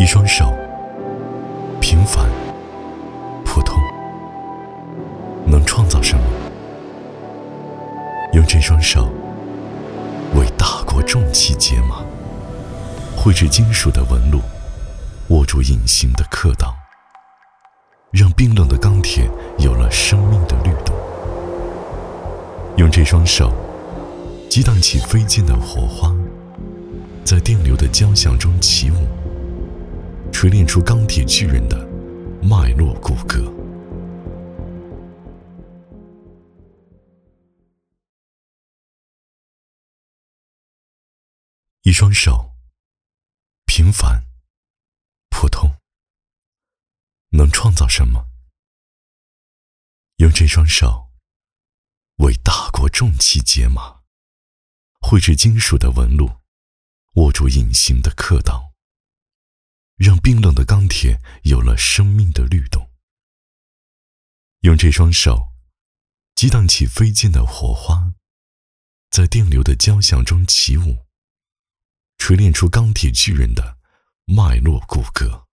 一双手，平凡普通，能创造什么？用这双手为大国重器解码，绘制金属的纹路，握住隐形的刻刀，让冰冷的钢铁有了生命的律动。用这双手激荡起飞溅的火花，在电流的交响中起舞，锤炼出钢铁巨人的脉络骨骼。一双手，平凡普通，能创造什么？用这双手为大国重器解码，绘制金属的纹路，握住隐形的刻刀，让冰冷的钢铁有了生命的律动。用这双手激荡起飞溅的火花，在电流的交响中起舞，锤炼出钢铁巨人的脉络骨骼。